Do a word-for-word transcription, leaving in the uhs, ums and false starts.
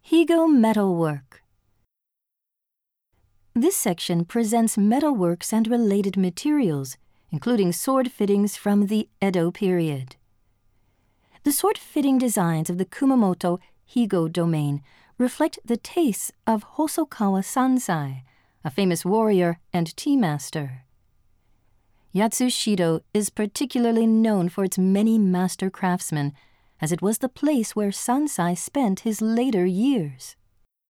Higo Metalwork. This section presents metalworks and related materials, including sword fittings from the Edo period. The sword-fitting designs of the Kumamoto Higo domain reflect the tastes of Hosokawa Sansai, a famous warrior and tea master. Yatsushido is particularly known for its many master craftsmen, as it was the place where Sansai spent his later years.